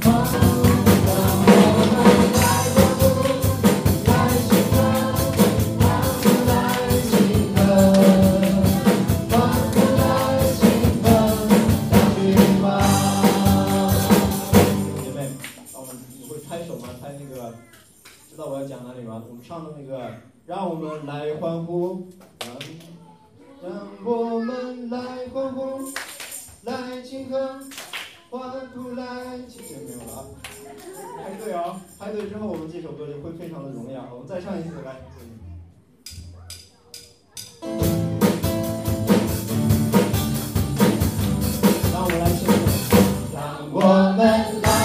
知道我要讲哪里吗？我们唱的那个，让我们来欢呼，让我们来欢呼，来庆贺，欢呼来庆贺，没有了啊！排队啊！排队之后，我们这首歌就会非常的荣耀。我们再唱一次，来。让我们来庆贺，让我们来。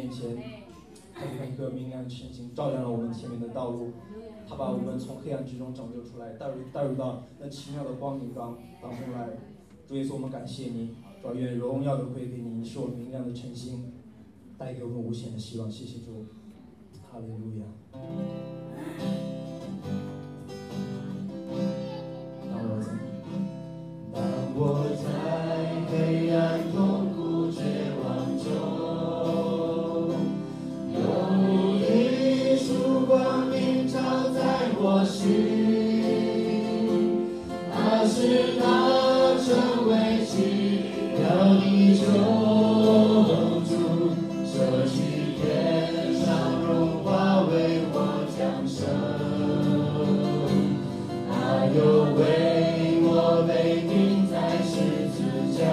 面前，他就像一颗明亮的晨星，照亮了我们前面的道路。他把我们从黑暗之中拯救出来，带入到那奇妙的光明当中来。主耶稣，我们感谢你，主愿荣耀的归给你，你是我们明亮的晨星，带给我们无限的希望。谢谢主，哈利路亚。当我在黑暗痛苦绝望中，有一束光明照在我心，它是那成为奇妙的救主，舍弃天上荣华为我降生，他又为我被钉在十字架，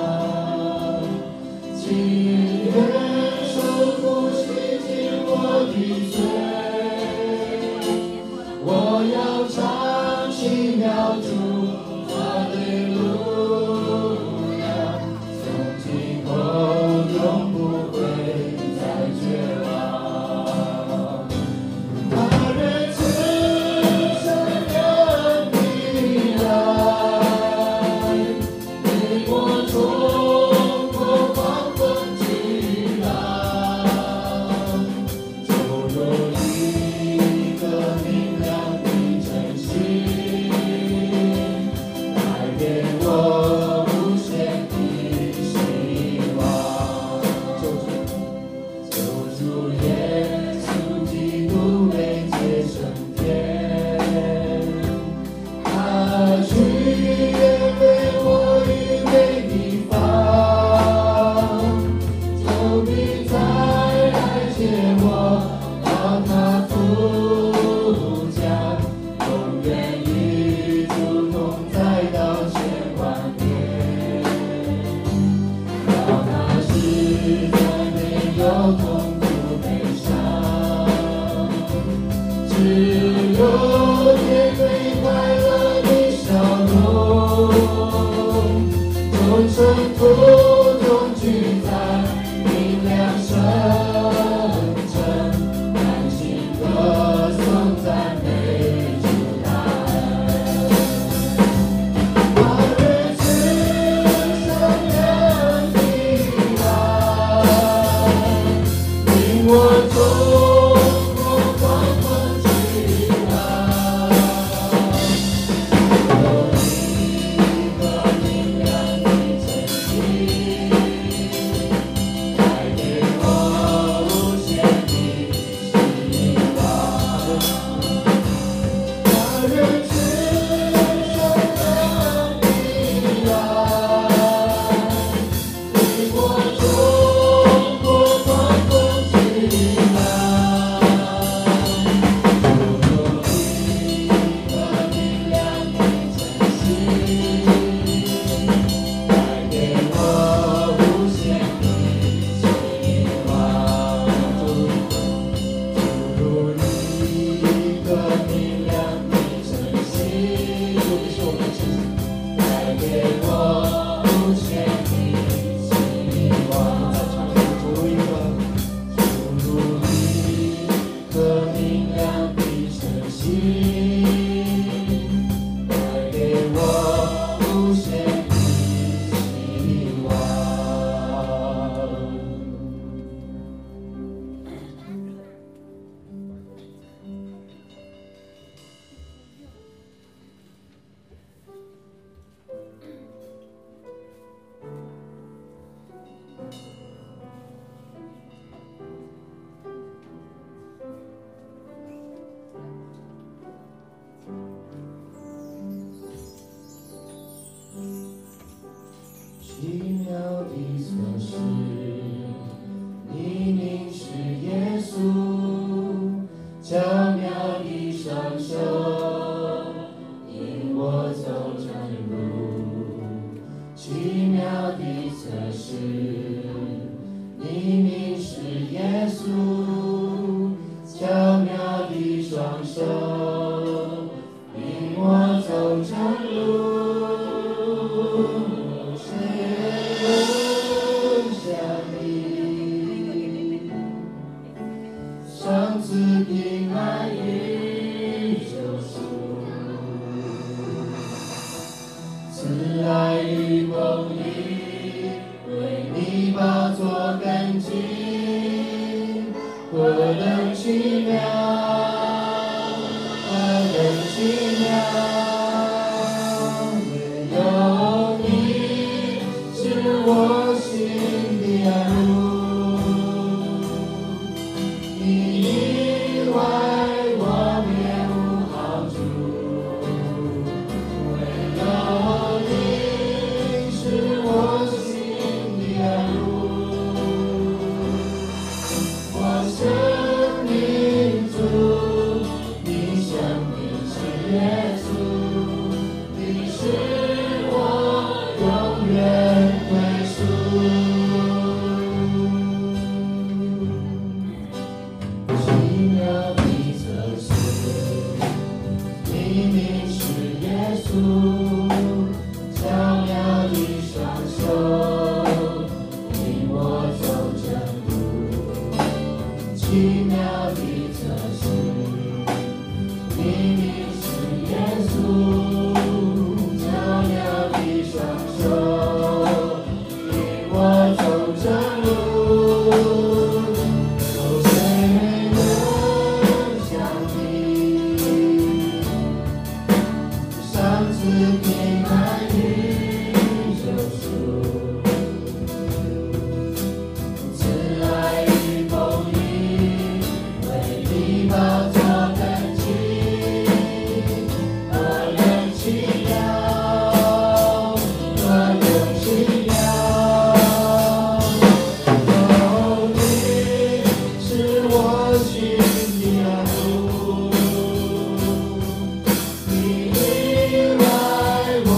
情愿受苦洗净我的罪，我要唱奇妙主我的路亚，从今后永不会再绝望。他人此生的你来，为我冲破狂风巨浪，注入一个明亮的晨星，带给我无限的希望。救主耶稣基督为接升天，他去也为我预备地方，求你再来接我到他父家，永远与主同在到千万年。让那时代没有痛苦悲伤，只有甜美快乐的笑容，众生途中聚在明亮圣城，满心歌颂赞美主大恩。他人此生的你来，令我冲破狂风巨浪，有一个明亮的晨星，带给我无限的希望。他人此生的你来，令我冲破狂风巨浪，注入一个明亮的晨星，带给我无限的希望。注入一个明亮的晨星，主是我们的晨星，带给我无限的希望。再唱一次，注入一个明亮的晨星，带给我无限的希望。奇妙的测试，你凝视耶稣，巧妙的双手引我走正路。奇妙的测试，你凝视耶稣，巧妙的双手引我走正路。谁能像你？ 来与救赎，慈爱与公义为你宝座根基，何等奇妙，何等奇妙！唯有你是我心的安路，你以外我别无好处，唯有你是我心的安路，我生命主，你生命是耶稣，你是我永远归属。奇妙的测试，明明是耶稣，巧妙的双手领我走正路。奇妙的测试，明明是耶稣，巧妙的双手领我走正路。有谁能像你，上次平安与救赎，慈爱与公义为你宝座根基，何等奇妙，何等奇妙！有你是我心的安路，你以外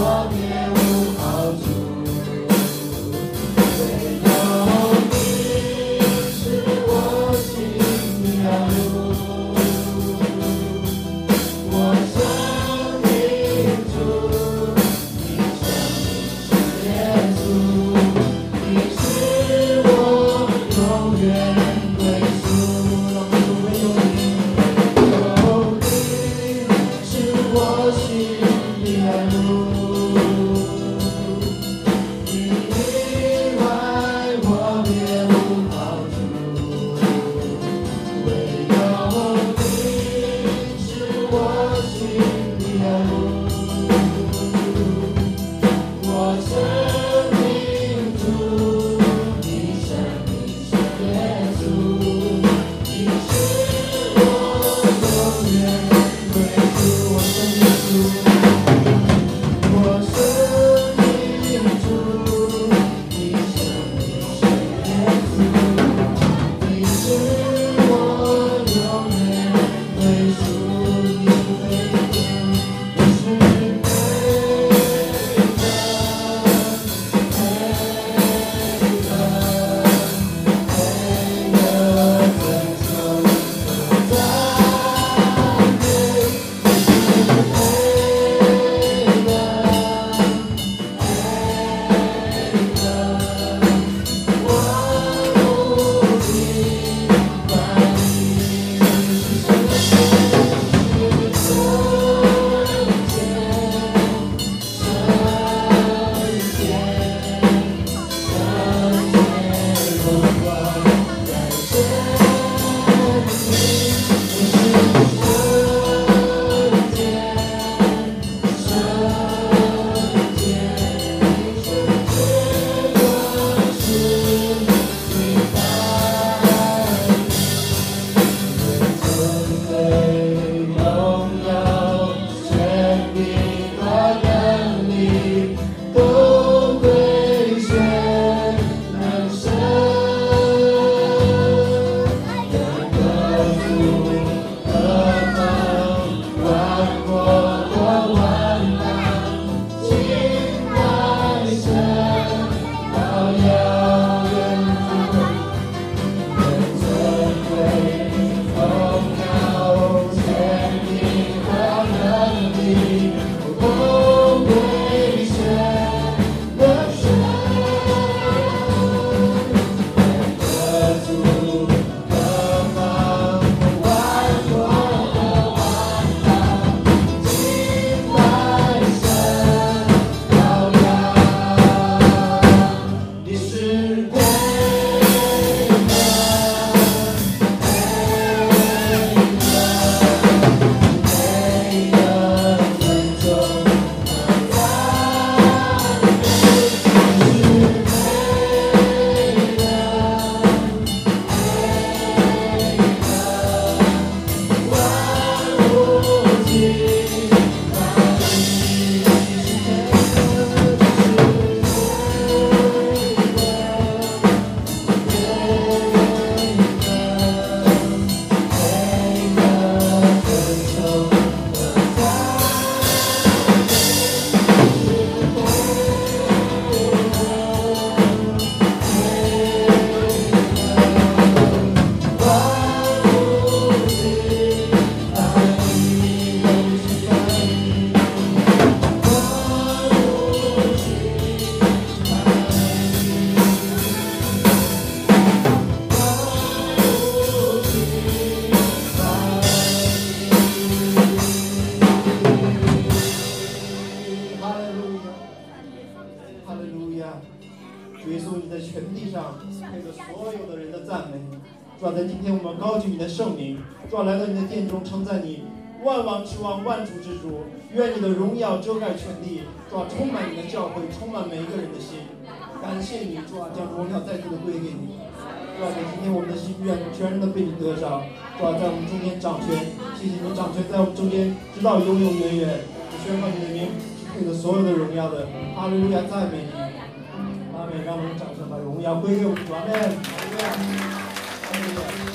上，配得所有的人的赞美。主啊，在今天我们高举你的圣名，主啊，来到你的殿中称赞你，万王之王，万主之主，愿你的荣耀遮盖全地，主啊，充满你的教会，充满每一个人的心。感谢你，主啊，将荣耀再次的归给你。主啊，在今天我们的心愿全然的被你得着。主啊，在我们中间掌权，谢谢你掌权在我们中间，直到永永远远。我宣告你的名是配得所有的荣耀的。哈利路亚，赞美你。阿门。让我们掌声把荣耀归给我们主。阿门。哈利路亚。哈利路亚。